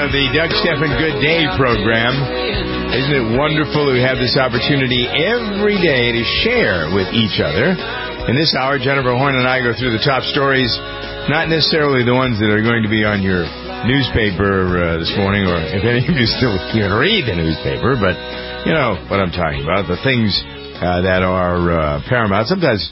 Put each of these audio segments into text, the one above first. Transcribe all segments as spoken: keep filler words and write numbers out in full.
of the Doug Stephan Good Day program. Isn't it wonderful to have this opportunity every day to share with each other? In this hour, Jennifer Horn and I go through the top stories, not necessarily the ones that are going to be on your newspaper uh, this morning, or if any of you still can read the newspaper, but you know what I'm talking about, the things uh, that are uh, paramount. Sometimes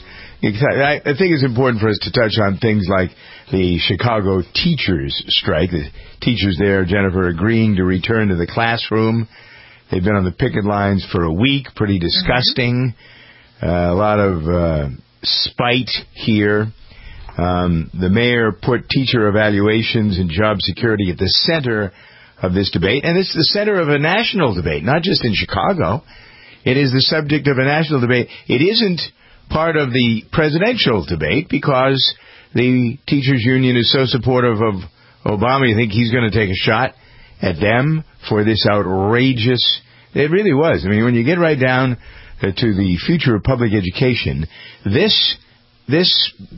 I think it's important for us to touch on things like the Chicago teachers strike. The teachers there, Jennifer, agreeing to return to the classroom. They've been on the picket lines for a week. Pretty disgusting. Mm-hmm. Uh, a lot of uh, spite here. Um, the mayor put teacher evaluations and job security at the center of this debate. And it's the center of a national debate, not just in Chicago. It is the subject of a national debate. It isn't part of the presidential debate because the teachers union is so supportive of Obama. You think he's going to take a shot at them for this outrageous... It really was. I mean, when you get right down uh, to the future of public education, this this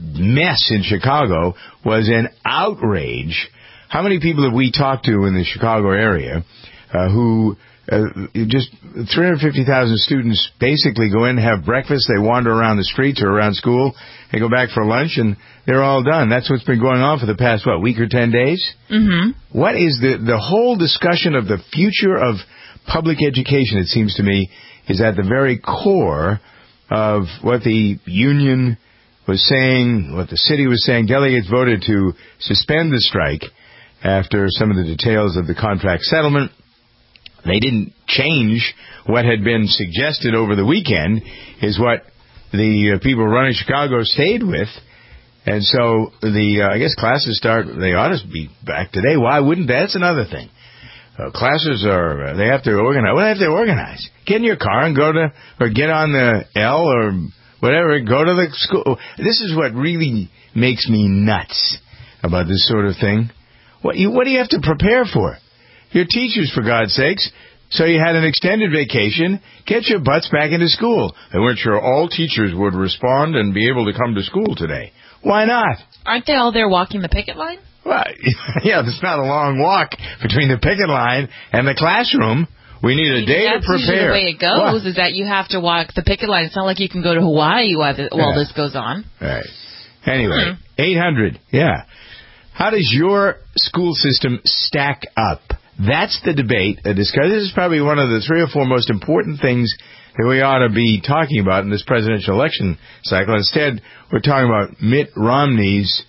mess in Chicago was an outrage. How many people have we talked to in the Chicago area uh, who... Uh, just three hundred fifty thousand students basically go in, have breakfast, they wander around the streets or around school, they go back for lunch, and they're all done. That's what's been going on for the past, what, week or ten days? Mm-hmm. What is the, the whole discussion of the future of public education, it seems to me, is at the very core of what the union was saying, what the city was saying. Delegates voted to suspend the strike after some of the details of the contract settlement. They didn't change what had been suggested over the weekend, is what the uh, people running Chicago stayed with. And so the, uh, I guess classes start, they ought to be back today. Why wouldn't they? That's another thing. Uh, classes are, uh, they have to organize. What have to organize? Get in your car and go to, or get on the L or whatever, go to the school. This is what really makes me nuts about this sort of thing. What, you, what do you have to prepare for? You're teachers, for God's sakes. So you had an extended vacation. Get your butts back into school. They weren't sure all teachers would respond and be able to come to school today. Why not? Aren't they all there walking the picket line? Well, yeah, it's not a long walk between the picket line and the classroom. We need a day That's to prepare. The way it goes what? is that you have to walk the picket line. It's not like you can go to Hawaii while, the, while yeah. this goes on. Right. Anyway, hmm. eight hundred, yeah. How does your school system stack up? That's the debate. Uh, this is probably one of the three or four most important things that we ought to be talking about in this presidential election cycle. Instead, we're talking about Mitt Romney's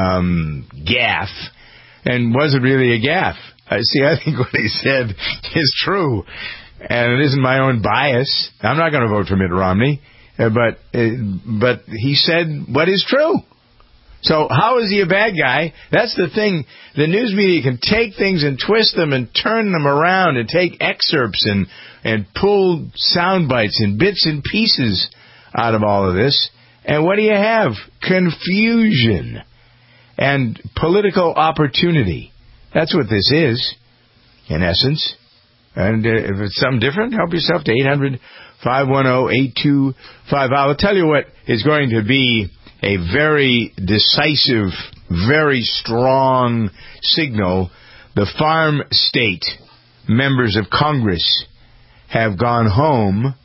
um, gaffe. And was it really a gaffe? Uh, see, I think what he said is true. And it isn't my own bias. I'm not going to vote for Mitt Romney. Uh, but uh, but he said what is true. So how is he a bad guy? That's the thing. The news media can take things and twist them and turn them around and take excerpts and, and pull sound bites and bits and pieces out of all of this. And what do you have? Confusion and political opportunity. That's what this is, in essence. And uh, if it's something different, help yourself to eight hundred, five one zero, eight two five zero. I'll tell you what is going to be a very decisive, very strong signal. The farm state members of Congress have gone home.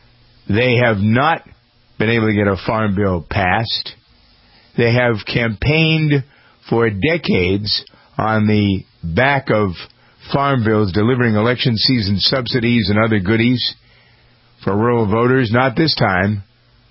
They have not been able to get a farm bill passed. They have campaigned for decades on the back of farm bills, delivering election season subsidies and other goodies for rural voters. Not this time.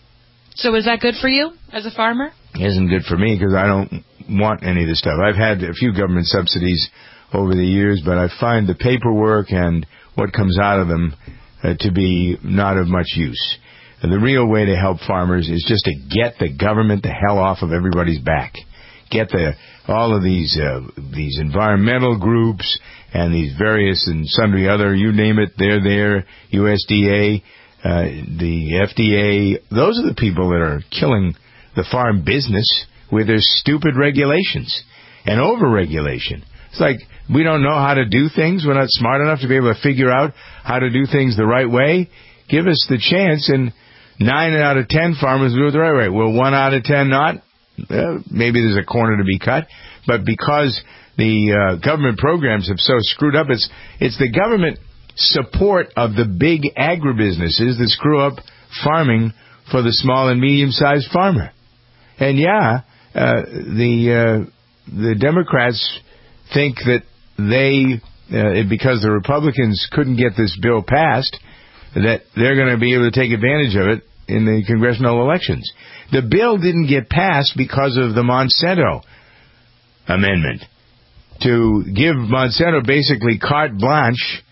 So is that good for you as a farmer? It isn't good for me because I don't want any of this stuff. I've had a few government subsidies over the years, but I find the paperwork and what comes out of them uh, to be not of much use. And the real way to help farmers is just to get the government the hell off of everybody's back. Get the all of these uh, these environmental groups and these various and sundry other, you name it, they're there, U S D A, Uh, the F D A, those are the people that are killing the farm business with their stupid regulations and over-regulation. It's like we don't know how to do things. We're not smart enough to be able to figure out how to do things the right way. Give us the chance, and nine out of ten farmers do it the right way. Will one out of ten not? Uh, maybe there's a corner to be cut. But because the uh, government programs have so screwed up. It's it's the government support of the big agribusinesses that screw up farming for the small and medium-sized farmer. And yeah, uh, the uh, the Democrats think that they, uh, because the Republicans couldn't get this bill passed, that they're going to be able to take advantage of it in the congressional elections. The bill didn't get passed because of the Monsanto amendment to give Monsanto basically carte blanche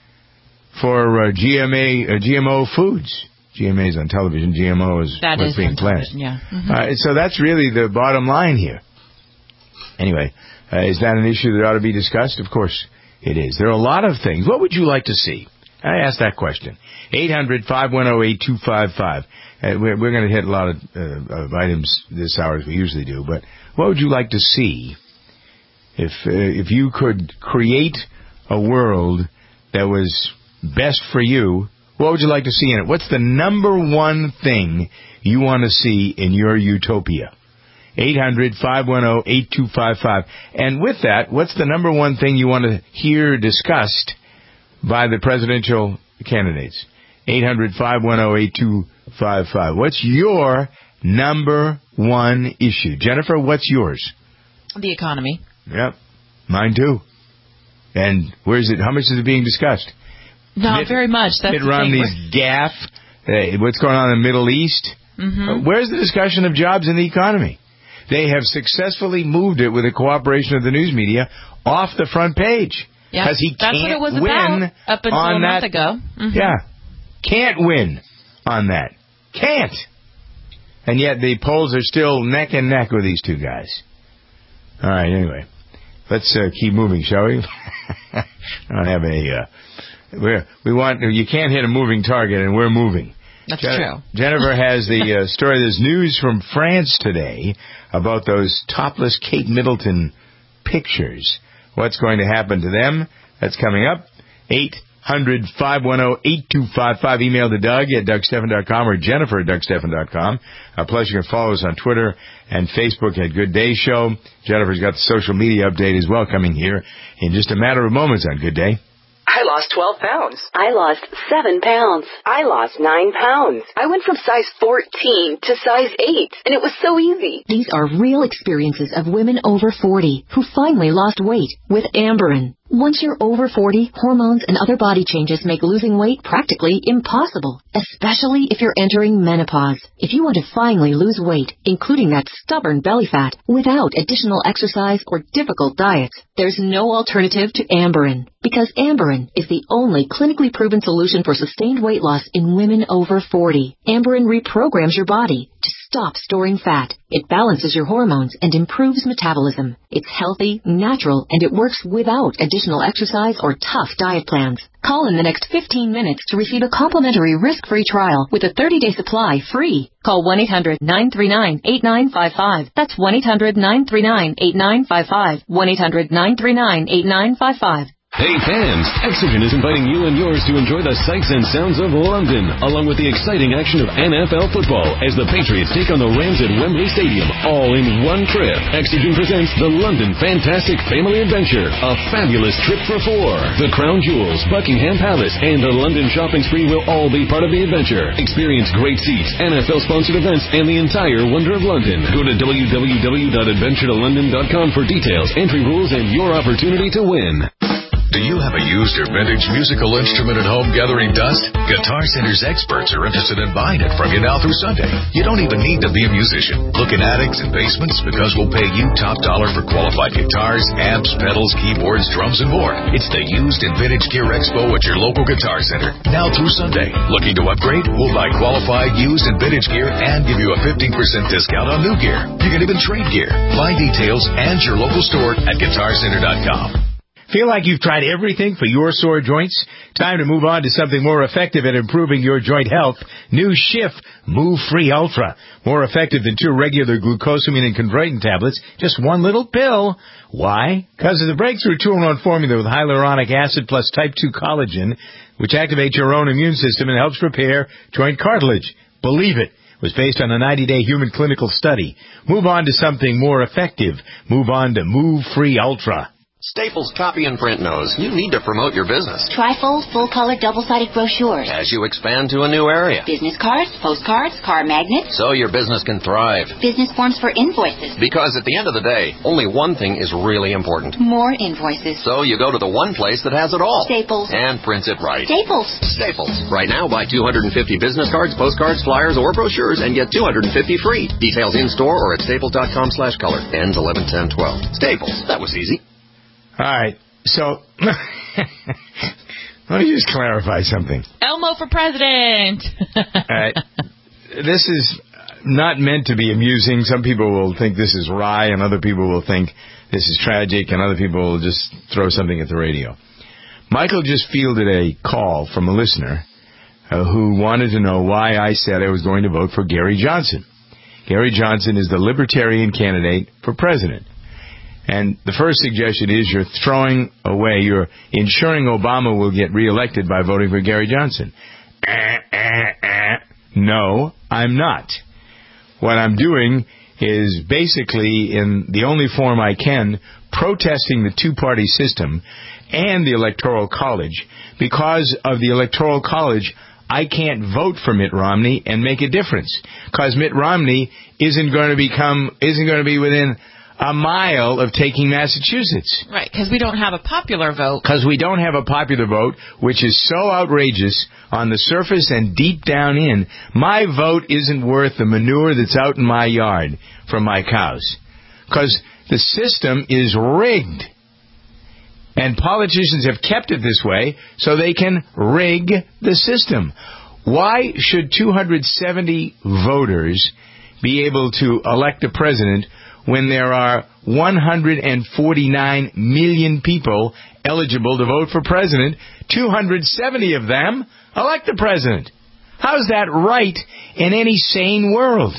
for uh, G M A, uh, G M O foods. G M A is on television. G M O is that what's is being planned. Yeah. Mm-hmm. Uh, so that's really the bottom line here. Anyway, uh, is that an issue that ought to be discussed? Of course it is. There are a lot of things. What would you like to see? I asked that question. eight hundred, five one zero, eight two five five. Uh, we're we're going to hit a lot of, uh, of items this hour as we usually do, but what would you like to see if uh, if you could create a world that was best for you? What would you like to see in it? What's the number one thing you want to see in your utopia? eight hundred, five one zero, eight two five five. And with that, what's the number one thing you want to hear discussed by the presidential candidates? eight hundred, five one zero, eight two five five. What's your number one issue? Jennifer, what's yours? The economy. Yep. Mine too. And where is it? How much is it being discussed? Not Mitt, very much. That's Mitt the Romney's thing. gaffe. Uh, what's going on in the Middle East? Mm-hmm. Uh, where's the discussion of jobs in the economy? They have successfully moved it with the cooperation of the news media off the front page. Yeah, he that's can't what it was win about up until on a month that. ago. Mm-hmm. Yeah. Can't win on that. Can't. And yet the polls are still neck and neck with these two guys. All right, anyway. Let's uh, keep moving, shall we? I don't have a... Uh, we're, we want... You can't hit a moving target, and we're moving. That's Jen- true. Jennifer has the uh, story. There's news from France today about those topless Kate Middleton pictures. What's going to happen to them? That's coming up. eight hundred, five one zero, eight two five five. Email to Doug at Doug Stephan dot com or Jennifer at Doug Stephan dot com. Uh, plus, you can follow us on Twitter and Facebook at Good Day Show. Jennifer's got the social media update as well coming here in just a matter of moments on Good Day. I lost twelve pounds. I lost seven pounds. I lost nine pounds. I went from size fourteen to size eight, and it was so easy. These are real experiences of women over forty who finally lost weight with Amberen. Once you're over forty, hormones and other body changes make losing weight practically impossible, especially if you're entering menopause. If you want to finally lose weight, including that stubborn belly fat, without additional exercise or difficult diets, there's no alternative to Amberen, because Amberen is the only clinically proven solution for sustained weight loss in women over forty. Amberen reprograms your body to stop storing fat. It balances your hormones and improves metabolism. It's healthy, natural, and it works without additional exercise or tough diet plans. Call in the next fifteen minutes to receive a complimentary risk-free trial with a thirty-day supply free. Call one eight hundred, nine three nine, eight nine five five. That's one eight hundred, nine three nine, eight nine five five. one eight hundred, nine three nine, eight nine five five. Hey fans, Exogen is inviting you and yours to enjoy the sights and sounds of London, along with the exciting action of N F L football as the Patriots take on the Rams at Wembley Stadium, all in one trip. Exogen presents the London Fantastic Family Adventure, a fabulous trip for four. The Crown Jewels, Buckingham Palace, and the London shopping spree will all be part of the adventure. Experience great seats, N F L-sponsored events, and the entire wonder of London. Go to w w w dot adventure to london dot com for details, entry rules, and your opportunity to win. Do you have a used or vintage musical instrument at home gathering dust? Guitar Center's experts are interested in buying it from you now through Sunday. You don't even need to be a musician. Look in attics and basements because we'll pay you top dollar for qualified guitars, amps, pedals, keyboards, drums, and more. It's the Used and Vintage Gear Expo at your local Guitar Center. Now through Sunday. Looking to upgrade? We'll buy qualified used and vintage gear and give you a fifteen percent discount on new gear. You can even trade gear. Find details and your local store at guitar center dot com. Feel like you've tried everything for your sore joints? Time to move on to something more effective at improving your joint health. New Schiff Move Free Ultra. More effective than two regular glucosamine and chondroitin tablets. Just one little pill. Why? Because of the breakthrough two in one formula with hyaluronic acid plus type two collagen, which activates your own immune system and helps repair joint cartilage. Believe it. It was based on a ninety-day human clinical study. Move on to something more effective. Move on to Move Free Ultra. Staples Copy and Print knows you need to promote your business. Trifold, full-color, double-sided brochures. As you expand to a new area. Business cards, postcards, car magnets. So your business can thrive. Business forms for invoices. Because at the end of the day, only one thing is really important. More invoices. So you go to the one place that has it all. Staples. And prints it right. Staples. Staples. Right now, buy two hundred fifty business cards, postcards, flyers, or brochures and get two hundred fifty free. Details in-store or at staples dot com slash color. Ends eleven ten twelve. Staples. That was easy. All right. So, let me just clarify something. Elmo for president. All right. This is not meant to be amusing. Some people will think this is wry, and other people will think this is tragic, and other people will just throw something at the radio. Michael just fielded a call from a listener uh, who wanted to know why I said I was going to vote for Gary Johnson. Gary Johnson is the Libertarian candidate for president. And the first suggestion is you're throwing away, you're ensuring Obama will get reelected by voting for Gary Johnson. Eh, eh, eh. No, I'm not. What I'm doing is basically, in the only form I can, protesting the two-party system and the Electoral College. Because of the Electoral College, I can't vote for Mitt Romney and make a difference. Because Mitt Romney isn't going to become, isn't going to be within a mile of taking Massachusetts. Right, because we don't have a popular vote. Because we don't have a popular vote, which is so outrageous on the surface and deep down in. My vote isn't worth the manure that's out in my yard from my cows. Because the system is rigged. And politicians have kept it this way so they can rig the system. Why should two hundred seventy voters be able to elect a president when there are one hundred forty-nine million people eligible to vote for president? two hundred seventy of them elect the president. How's that right in any sane world?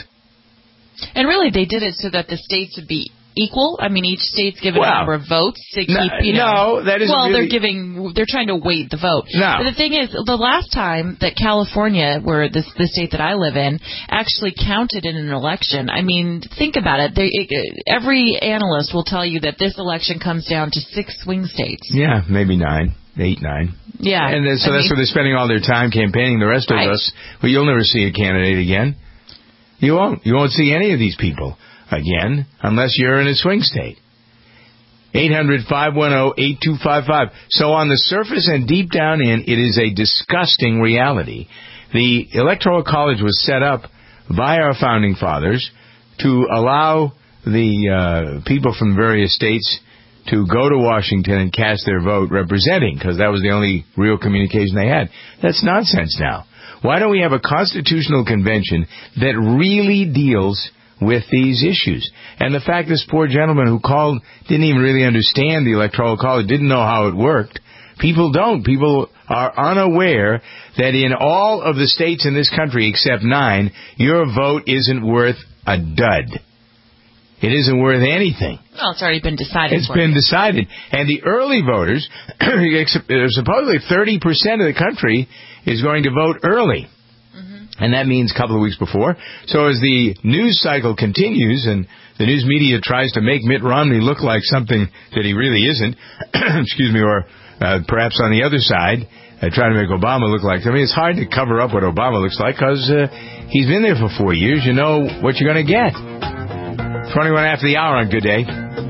And really, they did it so that the states would be equal. I mean, each state's given well, a number of votes to keep, no, you know. No, that isn't Well, really... they're giving, they're trying to weight the vote. No. But the thing is, the last time that California, where this the state that I live in, actually counted in an election, I mean, think about it. They, it. Every analyst will tell you that this election comes down to six swing states. Yeah, maybe nine. Eight, nine. Yeah. And then, so I that's mean, where they're spending all their time campaigning. The rest of right. us, well, you'll never see a candidate again. You won't. You won't see any of these people again unless you're in a swing state. eight hundred, five one zero, eight two five five. So on the surface and deep down in, it is a disgusting reality. The Electoral College was set up by our founding fathers to allow the uh, people from various states to go to Washington and cast their vote representing, because that was the only real communication they had. That's nonsense now. Why don't we have a constitutional convention that really deals with these issues? And the fact this poor gentleman who called didn't even really understand the Electoral College, didn't know how it worked. People don't. People are unaware that in all of the states in this country except nine, your vote isn't worth a dud. It isn't worth anything. Well, it's already been decided. It's for been you. decided. And the early voters, supposedly thirty percent of the country is going to vote early. Mm-hmm. And that means a couple of weeks before. So as the news cycle continues and the news media tries to make Mitt Romney look like something that he really isn't, excuse me, or uh, perhaps on the other side, uh, try to make Obama look like, I mean, it's hard to cover up what Obama looks like because uh, he's been there for four years. You know what you're going to get. twenty-one after the hour on Good Day.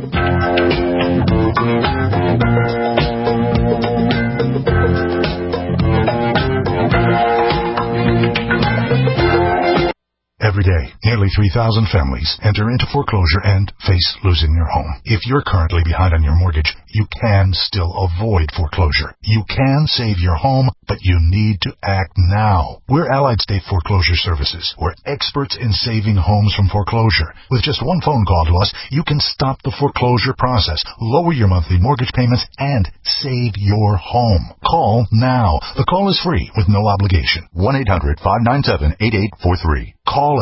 Every day, nearly three thousand families enter into foreclosure and face losing their home. If you're currently behind on your mortgage, you can still avoid foreclosure. You can save your home, but you need to act now. We're Allied State Foreclosure Services. We're experts in saving homes from foreclosure. With just one phone call to us, you can stop the foreclosure process, lower your monthly mortgage payments, and save your home. Call now. The call is free with no obligation. one eight hundred, five nine seven, eight eight four three. Call us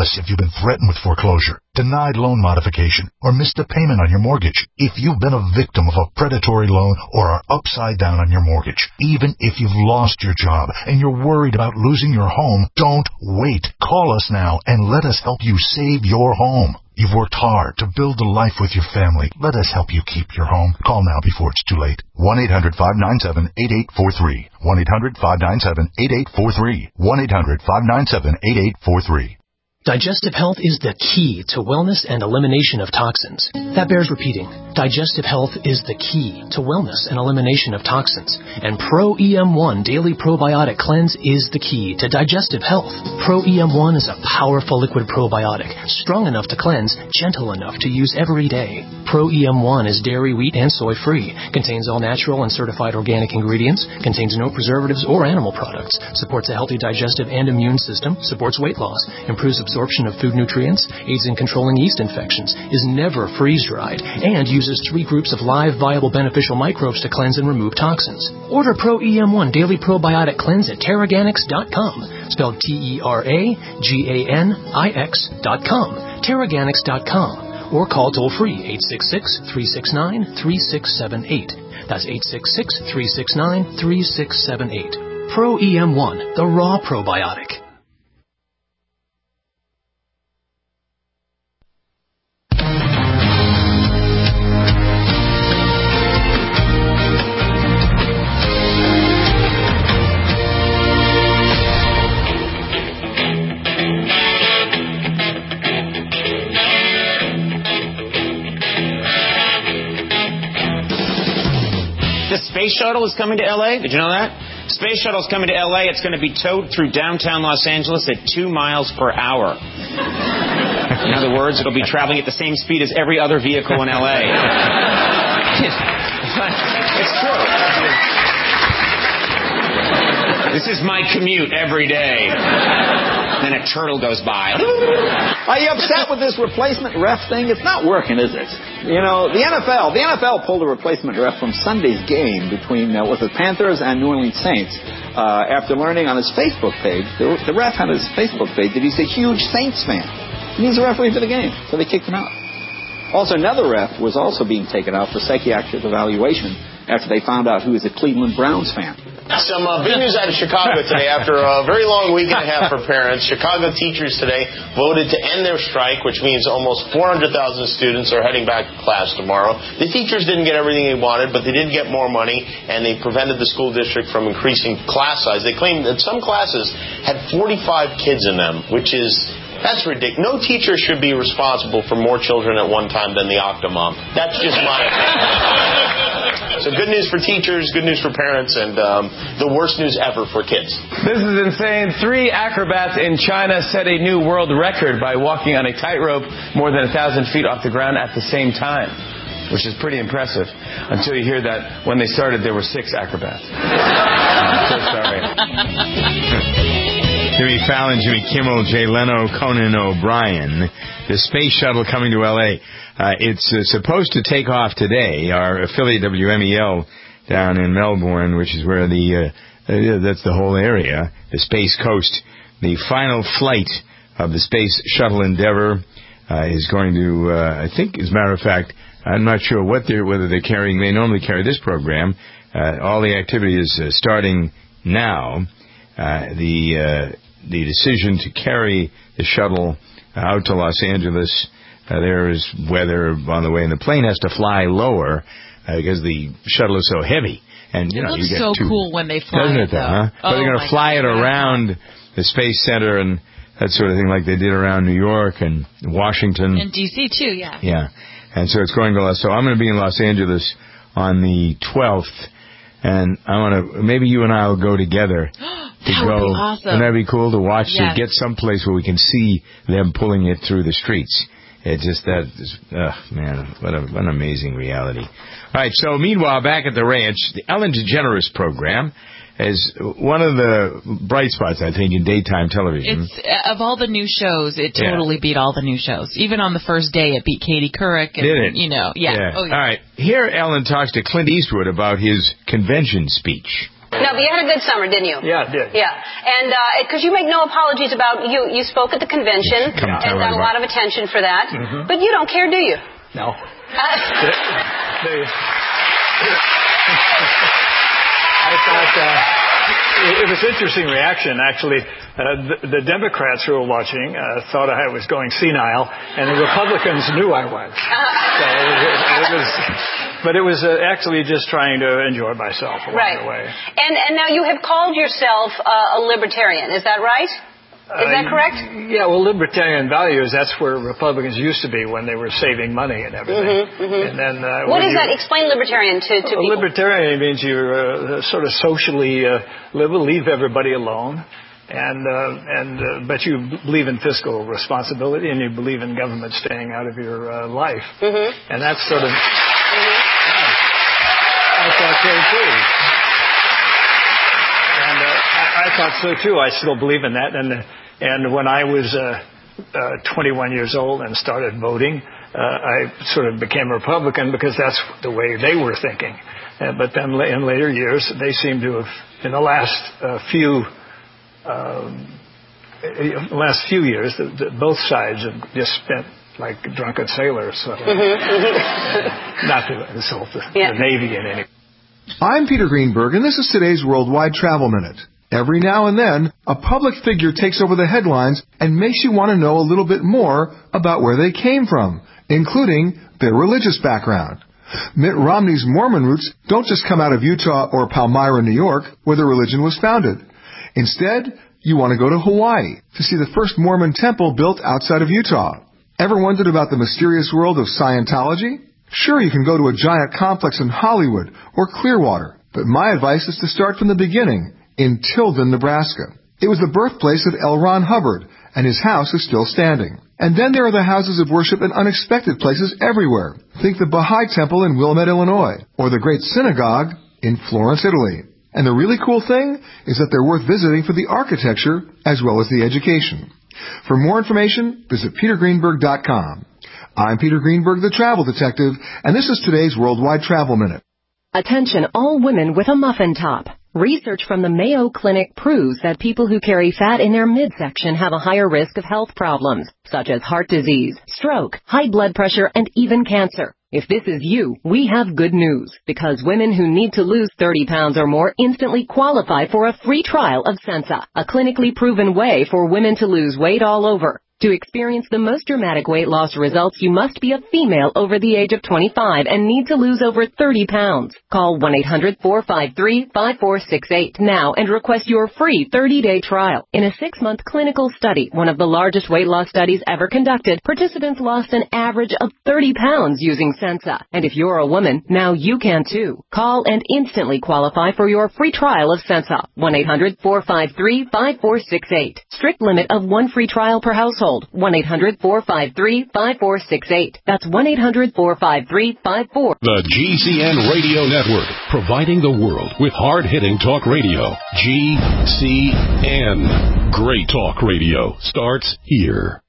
us if you've been threatened with foreclosure, denied loan modification, or missed a payment on your mortgage. If you've been a victim of a predatory loan or are upside down on your mortgage, even if you've lost your job and you're worried about losing your home, don't wait. Call us now and let us help you save your home. You've worked hard to build a life with your family. Let us help you keep your home. Call now before it's too late. one eight hundred five nine seven eight eight four three. one eight hundred five nine seven eight eight four three. one eight hundred five nine seven eight eight four three. Digestive health is the key to wellness and elimination of toxins. That bears repeating. Digestive health is the key to wellness and elimination of toxins. And Pro E M one Daily Probiotic Cleanse is the key to digestive health. Pro E M one is a powerful liquid probiotic, strong enough to cleanse, gentle enough to use every day. Pro E M one is dairy, wheat, and soy-free, contains all natural and certified organic ingredients, contains no preservatives or animal products, supports a healthy digestive and immune system, supports weight loss, improves absorption absorption of food nutrients, aids in controlling yeast infections, is never freeze-dried, and uses three groups of live, viable, beneficial microbes to cleanse and remove toxins. Order Pro E M one Daily Probiotic Cleanse at Terraganix dot com, spelled T E R A G A N I X dot com, Terraganix dot com, or call toll-free eight six six, three six nine, three six seven eight. That's eight six six, three six nine, three six seven eight. Pro E M one, the raw probiotic. Space Shuttle is coming to L A. Did you know that? Space Shuttle is coming to L A. It's going to be towed through downtown Los Angeles at two miles per hour. In other words, it'll be traveling at the same speed as every other vehicle in L A. It's true. This is my commute every day. Then a turtle goes by. Are you upset with this replacement ref thing? It's not working, is it? You know, the N F L, the N F L pulled a replacement ref from Sunday's game between, uh, was it Panthers and New Orleans Saints, uh, after learning on his Facebook page, the, the ref on his Facebook page that he's a huge Saints fan. And he's a referee for the game, so they kicked him out. Also, another ref was also being taken out for psychiatric evaluation after they found out he was a Cleveland Browns fan. Some uh, big news out of Chicago today. After a very long week and a half for parents, Chicago teachers today voted to end their strike, which means almost four hundred thousand students are heading back to class tomorrow. The teachers didn't get everything they wanted, but they did get more money, and they prevented the school district from increasing class size. They claimed that some classes had forty-five kids in them, which is... That's ridiculous. No teacher should be responsible for more children at one time than the Octomom. That's just my opinion. So good news for teachers, good news for parents, and um, the worst news ever for kids. This is insane. Three acrobats in China set a new world record by walking on a tightrope more than a thousand feet off the ground at the same time, which is pretty impressive. Until you hear that when they started, there were six acrobats. I'm so sorry. Jimmy Fallon, Jimmy Kimmel, Jay Leno, Conan O'Brien. The space shuttle coming to L A. Uh, it's uh, supposed to take off today. Our affiliate W M E L down in Melbourne, which is where the, uh, uh, that's the whole area, the Space Coast. The final flight of the Space Shuttle Endeavour uh, is going to, uh, I think, as a matter of fact, I'm not sure what they're, whether they're carrying. They normally carry this program. Uh, all the activity is uh, starting now. Uh, the uh, the decision to carry the shuttle out to Los Angeles, uh, there is weather on the way, and the plane has to fly lower uh, because the shuttle is so heavy. And you know, it looks you get so two, cool when they fly doesn't it, it, though, though. huh? Oh, but they're going to fly it around the Space Center and that sort of thing, like they did around New York and Washington. And D C too, yeah. Yeah, and so it's going to Los. So I'm going to be in Los Angeles on the twelfth, and I want to. Maybe you and I will go together. To that go. would be awesome. Wouldn't that be cool to watch? Yes. To get someplace where we can see them pulling it through the streets. It just that, is, oh man, what, a, what an amazing reality. All right. So meanwhile, back at the ranch, the Ellen DeGeneres program is one of the bright spots, I think, in daytime television. It's of all the new shows, it totally yeah. beat all the new shows. Even on the first day, it beat Katie Couric. And, Did it? You know, yeah. yeah. Oh, yeah. All right. Here, Ellen talks to Clint Eastwood about his convention speech. No, but you had a good summer, didn't you? Yeah, I did. Yeah, and because uh, you make no apologies about you, you spoke at the convention Come and got a lot of attention for that. Mm-hmm. But you don't care, do you? No. Uh, they, they, I thought uh, it was an interesting reaction. Actually, uh, the, the Democrats who were watching uh, thought I was going senile, and the Republicans knew I was. So it was, it was But it was uh, actually just trying to enjoy myself along right. the way. And and now you have called yourself uh, a libertarian. Is that right? Is that correct? Uh, yeah, well, libertarian values, that's where Republicans used to be when they were saving money and everything. Mm-hmm, mm-hmm. And then, uh, what is you, that? Explain libertarian to, to well, people. Libertarian means you uh, sort of socially uh, live, leave everybody alone. And uh, and uh, but you believe in fiscal responsibility, and you believe in government staying out of your uh, life, mm-hmm. and that's sort of. Mm-hmm. yeah, I thought so too, and uh, I, I thought so too. I still believe in that, and and when I was uh, uh, twenty-one years old and started voting, uh, I sort of became a Republican because that's the way they were thinking. Uh, but then in later years, they seem to have, in the last uh, few. Um, last few years, the, the, both sides have just spent like drunken sailors. So, mm-hmm. not to insult the, yeah. the Navy in any. I'm Peter Greenberg, and this is today's Worldwide Travel Minute. Every now and then, a public figure takes over the headlines and makes you want to know a little bit more about where they came from, including their religious background. Mitt Romney's Mormon roots don't just come out of Utah or Palmyra, New York, where the religion was founded. Instead, you want to go to Hawaii to see the first Mormon temple built outside of Utah. Ever wondered about the mysterious world of Scientology? Sure, you can go to a giant complex in Hollywood or Clearwater, but my advice is to start from the beginning, in Tilden, Nebraska. It was the birthplace of L. Ron Hubbard, and his house is still standing. And then there are the houses of worship in unexpected places everywhere. Think the Baha'i Temple in Wilmette, Illinois, or the Great Synagogue in Florence, Italy. And the really cool thing is that they're worth visiting for the architecture as well as the education. For more information, visit peter greenberg dot com. I'm Peter Greenberg, the Travel Detective, and this is today's Worldwide Travel Minute. Attention all women with a muffin top. Research from the Mayo Clinic proves that people who carry fat in their midsection have a higher risk of health problems, such as heart disease, stroke, high blood pressure, and even cancer. If this is you, we have good news, because women who need to lose thirty pounds or more instantly qualify for a free trial of Sensa, a clinically proven way for women to lose weight all over. To experience the most dramatic weight loss results, you must be a female over the age of twenty-five and need to lose over thirty pounds. Call one eight hundred four five three five four six eight now and request your free thirty-day trial. In a six-month clinical study, one of the largest weight loss studies ever conducted, participants lost an average of thirty pounds using Sensa. And if you're a woman, now you can too. Call and instantly qualify for your free trial of Sensa. one eight hundred four five three five four six eight. Strict limit of one free trial per household. one eight hundred four five three five four six eight. That's one eight hundred four five three five four. The G C N Radio Network, providing the world with hard-hitting talk radio. G C N. Great talk radio starts here.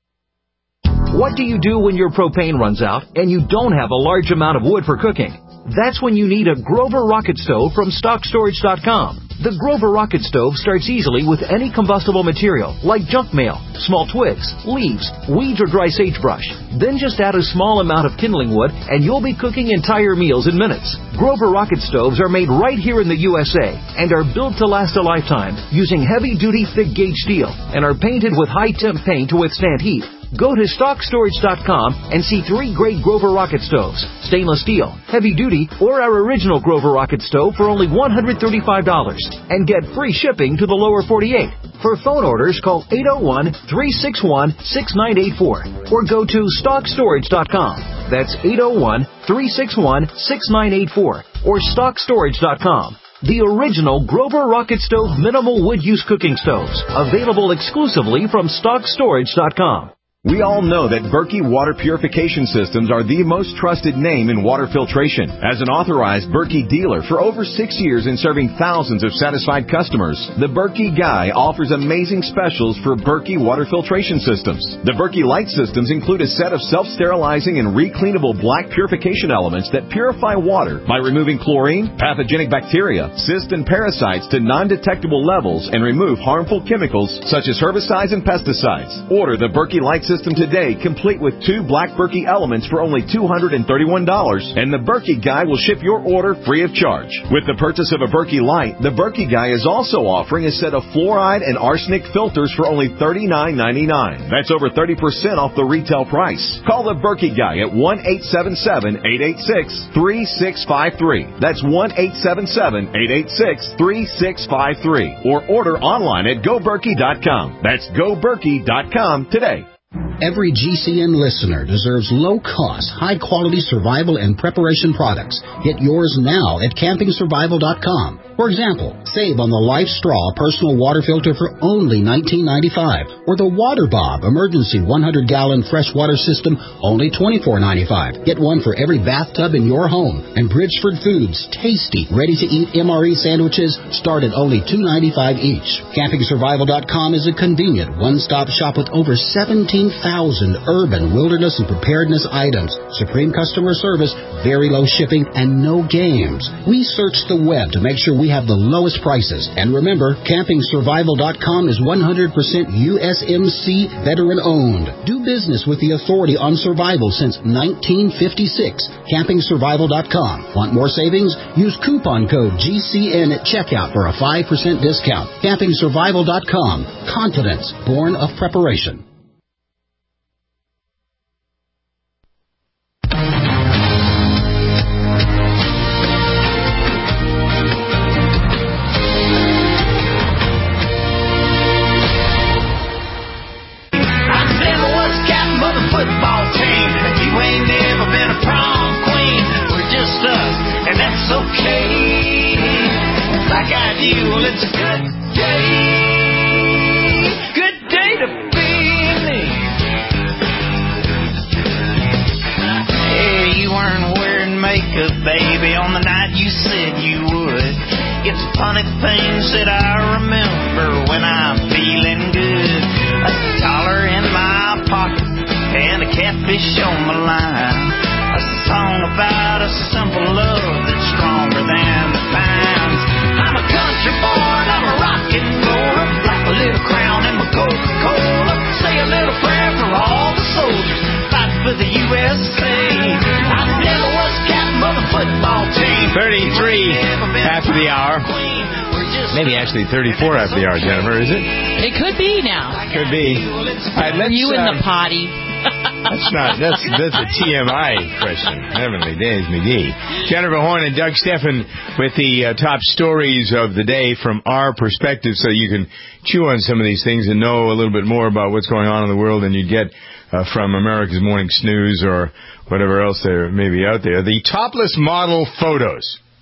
What do you do when your propane runs out and you don't have a large amount of wood for cooking? That's when you need a Grover Rocket Stove from stock storage dot com. The Grover Rocket Stove starts easily with any combustible material, like junk mail, small twigs, leaves, weeds, or dry sagebrush. Then just add a small amount of kindling wood, and you'll be cooking entire meals in minutes. Grover Rocket Stoves are made right here in the U S A and are built to last a lifetime using heavy-duty thick-gauge steel and are painted with high-temp paint to withstand heat. Go to stock storage dot com and see three great Grover Rocket Stoves, stainless steel, heavy-duty, or our original Grover Rocket Stove for only one hundred thirty-five dollars, and get free shipping to the lower forty-eight. For phone orders, call eight oh one, three six one, six nine eight four or go to stock storage dot com. That's eight oh one, three six one, six nine eight four or stock storage dot com. The original Grover Rocket Stove minimal wood use cooking stoves, available exclusively from stock storage dot com. We all know that Berkey Water Purification Systems are the most trusted name in water filtration. As an authorized Berkey dealer for over six years and serving thousands of satisfied customers, the Berkey Guy offers amazing specials for Berkey Water Filtration Systems. The Berkey Light Systems include a set of self-sterilizing and recleanable black purification elements that purify water by removing chlorine, pathogenic bacteria, cysts, and parasites to non-detectable levels and remove harmful chemicals such as herbicides and pesticides. Order the Berkey Light System today, complete with two black Berkey elements for only two hundred thirty-one dollars, and the Berkey Guy will ship your order free of charge. With the purchase of a Berkey Light, the Berkey Guy is also offering a set of fluoride and arsenic filters for only thirty-nine ninety-nine. That's over thirty percent off the retail price. Call the Berkey Guy at one eight seven seven, eight eight six, three six five three. That's one eight seven seven, eight eight six, three six five three. Or order online at go berkey dot com. That's go berkey dot com today. Every G C N listener deserves low-cost, high-quality survival and preparation products. Get yours now at camping survival dot com. For example, save on the Life Straw personal water filter for only nineteen ninety-five dollars, or the Water Bob emergency one hundred gallon freshwater system, only twenty-four ninety-five. Get one for every bathtub in your home. And Bridgeford Foods tasty, ready-to-eat M R E sandwiches start at only two ninety-five each. camping survival dot com is a convenient one-stop shop with over seventeen thousand urban, wilderness, and preparedness items. Supreme customer service, very low shipping, and no games. We search the web to make sure we have the lowest prices. And remember, camping survival dot com is one hundred percent U S M C veteran-owned. Do business with the authority on survival since nineteen fifty-six. camping survival dot com. Want more savings? Use coupon code G C N at checkout for a five percent discount. camping survival dot com. Confidence born of preparation. Maybe actually thirty-four after the hour, Jennifer, is it? It could be now. Could be. All right, let's, Are you in uh, the potty? That's not. That's that's a T M I question. Heavenly days, McGee. Jennifer Horn and Doug Steffen with the uh, top stories of the day from our perspective, so you can chew on some of these things and know a little bit more about what's going on in the world than you'd get uh, from America's Morning Snooze or whatever else there may be out there. The topless model photos.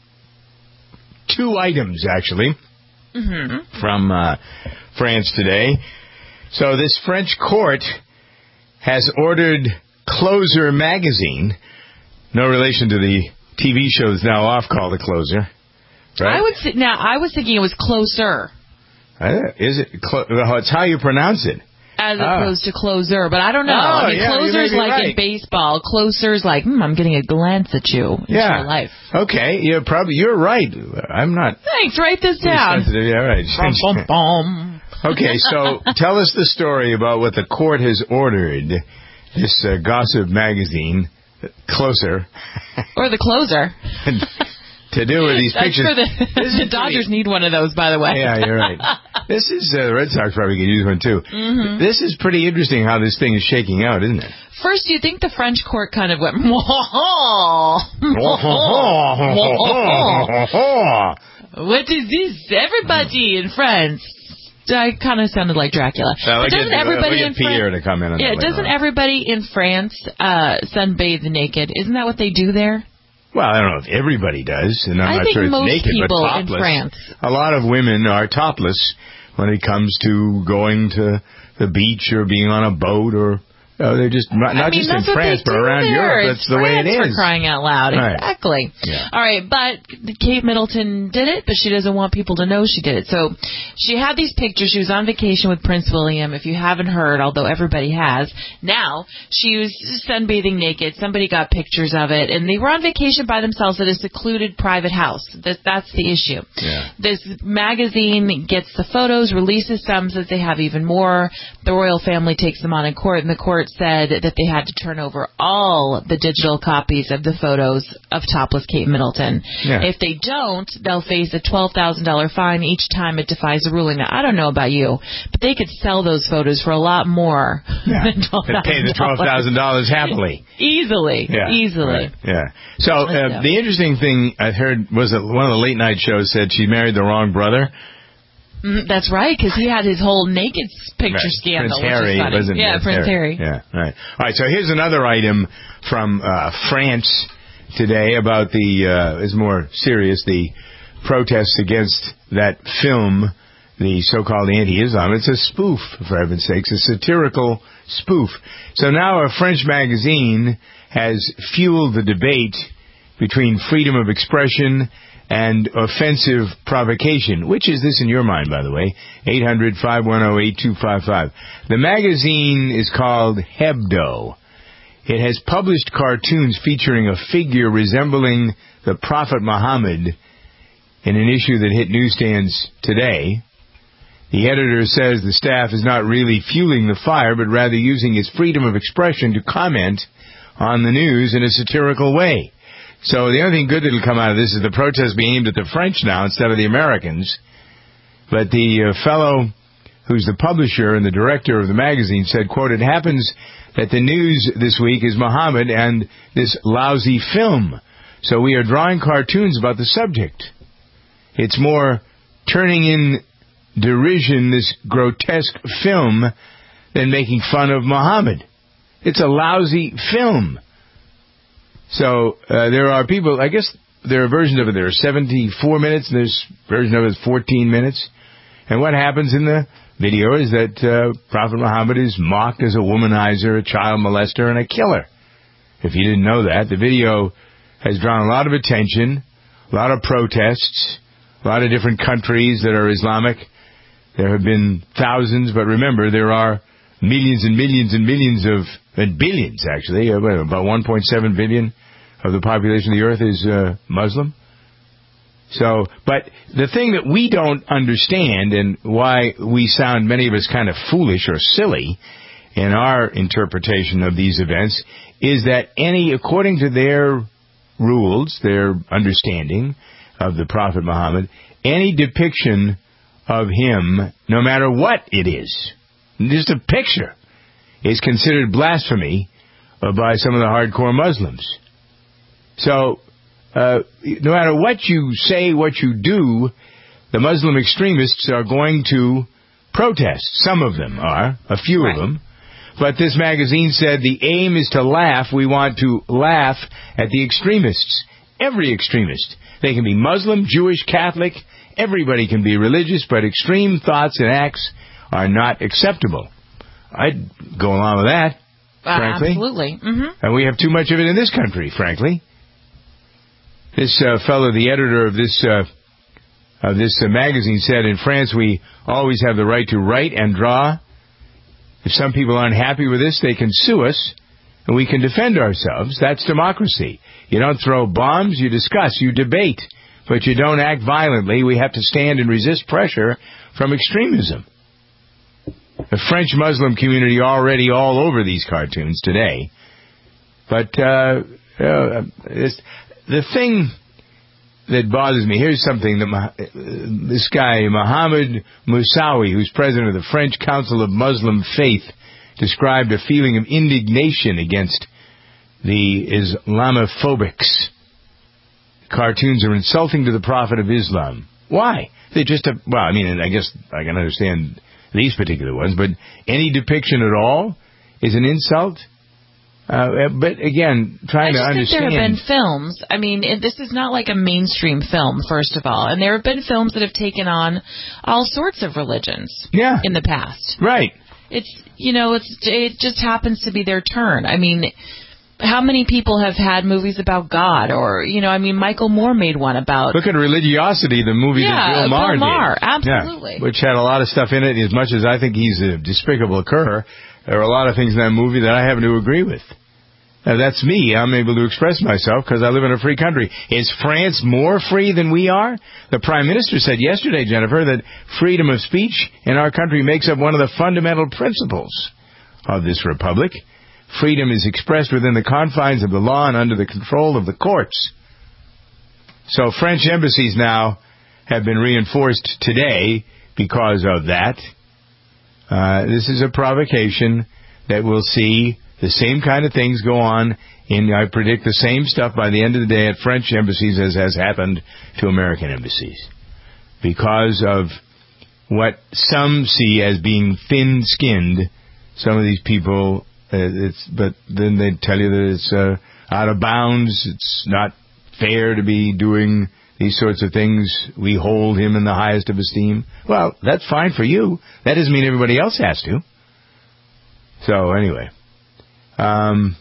Two items, actually. Mm-hmm. From uh, France today. So this French court has ordered Closer magazine, no relation to the T V show that's now off called The Closer. Right? I would th- now I was thinking it was Closer. Uh, is it? Clo- well, it's how you pronounce it. As ah. opposed to Closer, but I don't know. Oh, I mean, yeah, Closer's like right. in baseball. Closer's like, hmm, I'm getting a glance at you in yeah. real life. Okay, you're probably you're right. I'm not. Thanks. Write this down. Sensitive. Yeah, right. Bum, bum, bum. Okay, so tell us the story about what the court has ordered. This uh, gossip magazine, Closer, or the Closer. To do with these That's pictures. For the, the Dodgers pretty, need one of those, by the way. Yeah, you're right. This is, uh, Red Sox probably could use one too. Mm-hmm. This is pretty interesting how this thing is shaking out, isn't it? First, you think the French court kind of went, what is this? Everybody in France. I kind of sounded like Dracula. Uh, but doesn't get, everybody we'll in Pierre France? To come in on yeah, that doesn't on. everybody in France uh, sunbathe naked? Isn't that what they do there? Well, I don't know if everybody does, and I'm I not think sure it's most naked, people but topless. In France. A lot of women are topless when it comes to going to the beach or being on a boat or Oh, they're just not, not I mean, just in France, but around there. Europe. That's it's the France way it is. For crying out loud, Right. exactly. Yeah. All right, but Kate Middleton did it, but she doesn't want people to know she did it. So she had these pictures. She was on vacation with Prince William. If you haven't heard, although everybody has, now she was sunbathing naked. Somebody got pictures of it, and they were on vacation by themselves at a secluded private house. That, that's the issue. Yeah. This magazine gets the photos, releases some, says they have even more. The royal family takes them on in court, and the court said that they had to turn over all the digital copies of the photos of topless Kate Middleton. Yeah. If they don't, they'll face a twelve thousand dollars fine each time it defies the ruling. Now, I don't know about you, but they could sell those photos for a lot more Yeah. than twelve thousand dollars. They'd pay the twelve thousand dollars happily. Easily. Yeah. Easily. Right. Yeah. So uh, the interesting thing I heard was that one of the late night shows said she married the wrong brother. Mm, that's right, because he had his whole naked picture Right. scandal. Prince Harry, which is funny. wasn't Yeah, Prince Prince Harry. Harry. Yeah, right. All right, so here's another item from uh, France today about the, uh, is more serious, the protests against that film, the so-called anti-Islam. It's a spoof, for heaven's sakes, a satirical spoof. So now a French magazine has fueled the debate between freedom of expression and offensive provocation. Which is this in your mind, by the way? eight hundred, five one zero, eight two five five. The magazine is called Hebdo. It has published cartoons featuring a figure resembling the Prophet Muhammad in an issue that hit newsstands today. The editor says the staff is not really fueling the fire, but rather using its freedom of expression to comment on the news in a satirical way. So the only thing good that will come out of this is the protest being aimed at the French now instead of the Americans. But the uh, fellow who's the publisher and the director of the magazine said, quote, "It happens that the news this week is Muhammad and this lousy film. So we are drawing cartoons about the subject. It's more turning in derision this grotesque film than making fun of Muhammad. It's a lousy film." So uh, there are people, I guess there are versions of it. There are seventy-four minutes, and there's a version of it that's fourteen minutes. And what happens in the video is that uh, Prophet Muhammad is mocked as a womanizer, a child molester, and a killer. If you didn't know that, the video has drawn a lot of attention, a lot of protests, a lot of different countries that are Islamic. There have been thousands, but remember, there are millions and millions and millions of, and billions actually, about one point seven billion of the population of the earth is uh, Muslim. So, but the thing that we don't understand and why we sound, many of us, kind of foolish or silly in our interpretation of these events is that any, according to their rules, their understanding of the Prophet Muhammad, any depiction of him, no matter what it is, just a picture, is considered blasphemy uh, by some of the hardcore Muslims. So, uh, no matter what you say, what you do, the Muslim extremists are going to protest. Some of them are, a few right. of them. But this magazine said the aim is to laugh. We want to laugh at the extremists. Every extremist. They can be Muslim, Jewish, Catholic. Everybody can be religious, but extreme thoughts and acts are not acceptable. I'd go along with that, uh, frankly. Absolutely. Mm-hmm. And we have too much of it in this country, frankly. This uh, fellow, the editor of this uh, of this uh, magazine, said, in France we always have the right to write and draw. If some people aren't happy with this, they can sue us, and we can defend ourselves. That's democracy. You don't throw bombs, you discuss, you debate, but you don't act violently. We have to stand and resist pressure from extremism. The French Muslim community already all over these cartoons today. But uh, uh, it's, the thing that bothers me, here's something that uh, this guy, Mohammed Moussaoui, who's president of the French Council of Muslim Faith, described a feeling of indignation against the Islamophobics. Cartoons are insulting to the Prophet of Islam. Why? They just, have, well, I mean, I guess I can understand these particular ones, but any depiction at all is an insult. Uh, but again, trying to I just understand. think there have been films. I mean, it, this is not like a mainstream film, first of all. And there have been films that have taken on all sorts of religions yeah. in the past. Right. It's, you know, it's it just happens to be their turn. I mean, how many people have had movies about God? Or, you know, I mean, Michael Moore made one about... Look at Religiosity, the movie yeah, that Bill Maher Bill Maher, did. absolutely. Yeah, which had a lot of stuff in it. As much as I think he's a despicable cur, there are a lot of things in that movie that I happen to agree with. Now, that's me. I'm able to express myself because I live in a free country. Is France more free than we are? The Prime Minister said yesterday, Jennifer, that freedom of speech in our country makes up one of the fundamental principles of this republic. Freedom is expressed within the confines of the law and under the control of the courts. So French embassies now have been reinforced today because of that. Uh, this is a provocation that will see the same kind of things go on, and I predict the same stuff by the end of the day at French embassies as has happened to American embassies. Because of what some see as being thin-skinned, some of these people, uh, it's, but then they tell you that it's uh, out of bounds, it's not fair to be doing these sorts of things. We hold him in the highest of esteem. Well, that's fine for you. That doesn't mean everybody else has to. So, anyway. Um,